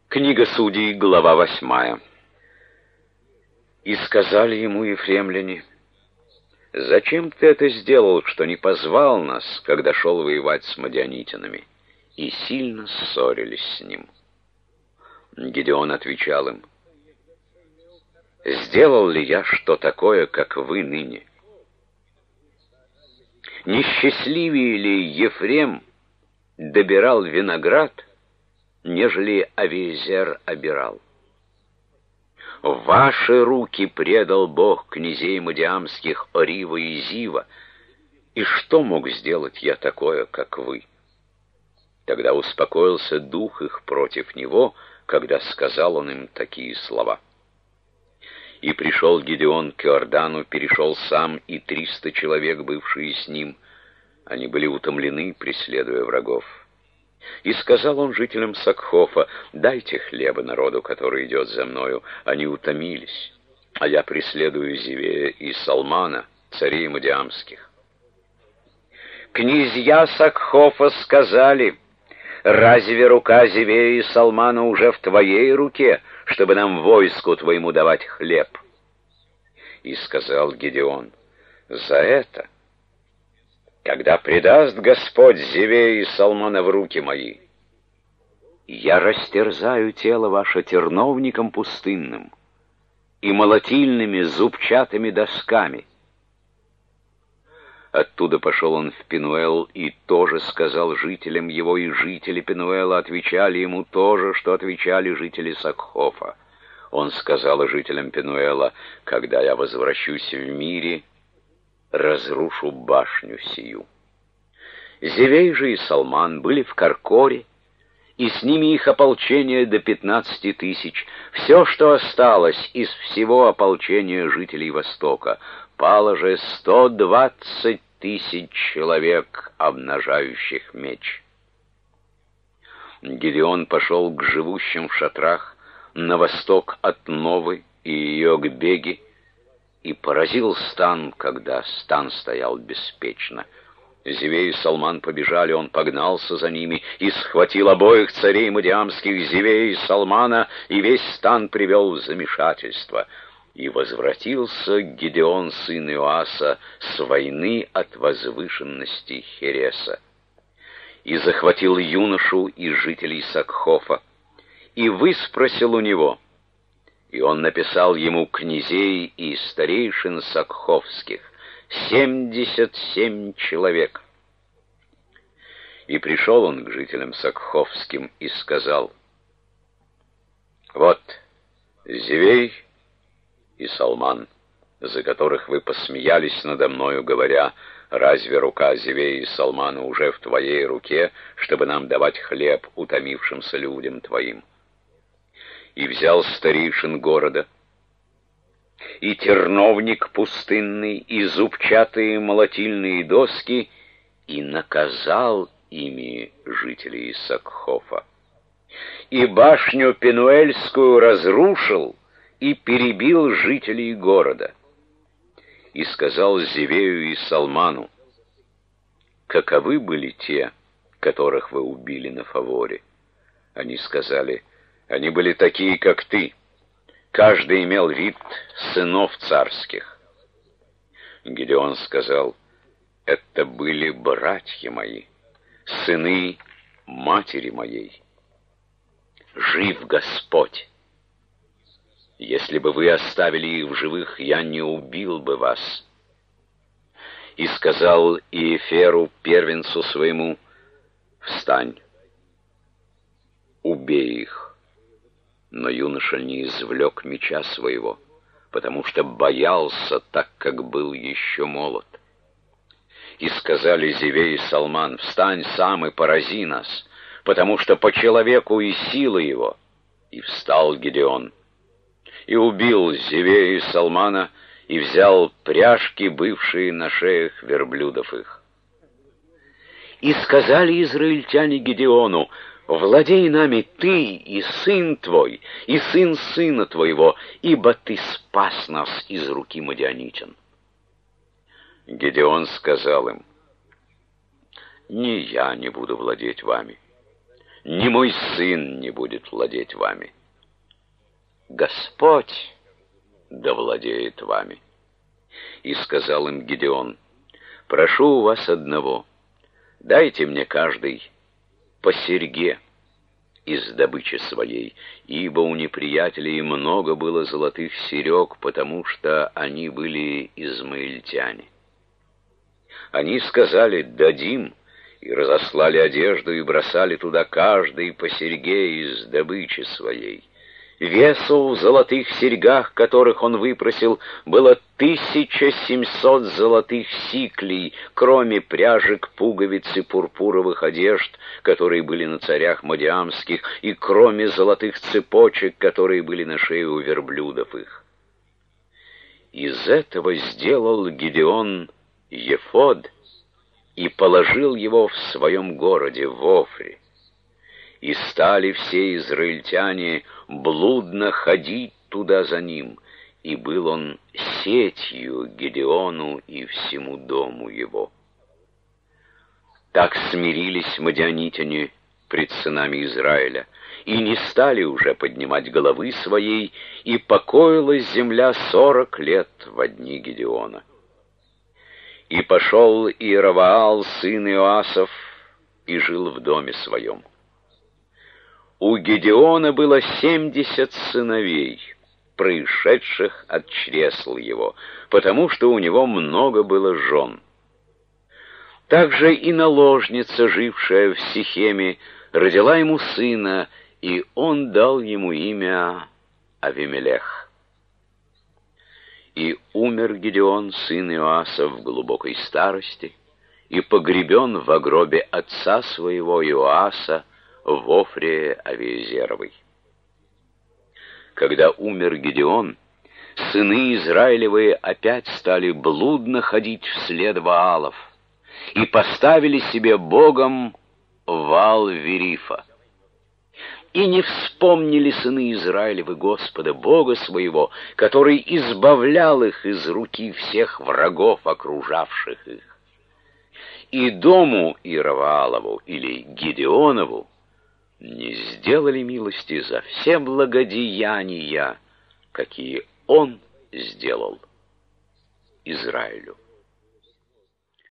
Книга Судей, глава 8. И сказали ему ефремляне: «Зачем ты это сделал, что не позвал нас, когда шел воевать с мадианитянами?» И сильно ссорились с ним. Гидеон отвечал им: «Сделал ли я что такое, как вы ныне? Несчастливее ли Ефрем добирал виноград, нежели Авиезер обирал? В ваши руки предал Бог князей мадиамских Орива и Зива, и что мог сделать я такое, как вы?» Тогда успокоился дух их против него, когда сказал он им такие слова. И пришел Гидеон к Иордану, перешел сам и 300 человек, бывшие с ним. Они были утомлены, преследуя врагов. И сказал он жителям Сакхофа: «Дайте хлеба народу, который идет за мною». Они утомились, а я преследую Зевея и Салмана, царей мадиамских. Князья Сакхофа сказали: «Разве рука Зевея и Салмана уже в твоей руке, чтобы нам войску твоему давать хлеб?» И сказал Гидеон: «За это, когда предаст Господь Зевея и Салмана в руки мои, я растерзаю тело ваше терновником пустынным и молотильными зубчатыми досками». Оттуда пошел он в Пенуэл и тоже сказал жителям его, и жители Пенуэла отвечали ему то же, что отвечали жители Сакхофа. Он сказал жителям Пенуэла: «Когда я возвращусь в мире, разрушу башню сию». Зевей же и Салман были в Каркоре, и с ними их ополчение до 15 тысяч, все, что осталось из всего ополчения жителей Востока. Пало же 120 тысяч человек, обнажающих меч. Гидеон пошел к живущим в шатрах на восток от Новы и ее к Беги, и поразил стан, когда стан стоял беспечно. Зевей и Салман побежали, он погнался за ними и схватил обоих царей мадиамских, Зевея и Салмана, и весь стан привел в замешательство. И возвратился Гидеон, сын Иоаса, с войны от возвышенности Хереса. И захватил юношу из жителей Сакхофа, и выспросил у него. И он написал ему князей и старейшин сакховских, 77 человек. И пришел он к жителям сакховским и сказал: «Вот Зевей и Салман, за которых вы посмеялись надо мною, говоря: разве рука Зевея и Салмана уже в твоей руке, чтобы нам давать хлеб утомившимся людям твоим?» И взял старейшин города, и терновник пустынный, и зубчатые молотильные доски, и наказал ими жителей Сакхофа. И башню Пенуэльскую разрушил, и перебил жителей города. И сказал Зевею и Салману: «Каковы были те, которых вы убили на Фаворе?» Они сказали: «Они были такие, как ты. Каждый имел вид сынов царских». Гидеон сказал: «Это были братья мои, сыны матери моей. Жив Господь! Если бы вы оставили их в живых, я не убил бы вас». И сказал Иеферу, первенцу своему: «Встань, убей их». Но юноша не извлек меча своего, потому что боялся, так как был еще молод. И сказали Зевей и Салман: «Встань сам и порази нас, потому что по человеку и сила его». И встал Гидеон, и убил Зевея и Салмана, и взял пряжки, бывшие на шеях верблюдов их. И сказали израильтяне Гидеону: «Владей нами ты и сын твой, и сын сына твоего, ибо ты спас нас из руки мадианитян». Гидеон сказал им: «Не я не буду владеть вами, ни мой сын не будет владеть вами. Господь да владеет вами. И сказал им Гидеон: прошу у вас одного, дайте мне каждый по серьге из добычи своей, ибо у неприятелей много было золотых серег, потому что они были измаильтяне. Они сказали: дадим, и разослали одежду, и бросали туда каждый по серьге из добычи своей. Весу в золотых серьгах, которых он выпросил, было 1700 золотых сиклей, кроме пряжек, пуговиц и пурпуровых одежд, которые были на царях мадиамских, и кроме золотых цепочек, которые были на шее у верблюдов их. Из этого сделал Гидеон ефод и положил его в своем городе, в Офре. И стали все израильтяне блудно ходить туда за ним, и был он сетью Гидеону и всему дому его. Так смирились мадианитяне пред сынами Израиля, и не стали уже поднимать головы своей, и покоилась земля 40 лет во дни Гидеона. И пошел Иераваал, сын Иоасов, и жил в доме своем. У Гидеона было 70 сыновей, происшедших от чресл его, потому что у него много было жен. Также и наложница, жившая в Сихеме, родила ему сына, и он дал ему имя Авимелех. И умер Гидеон, сын Иоаса, в глубокой старости, и погребен в гробе отца своего Иоаса в Офре Авиезеровой. Когда умер Гидеон, сыны Израилевы опять стали блудно ходить вслед Ваалов и поставили себе богом Ваал-Верифа. И не вспомнили сыны Израилевы Господа, Бога своего, который избавлял их из руки всех врагов, окружавших их. И дому Иераваалову или Гидеонову не сделали милости за все благодеяния, какие он сделал Израилю.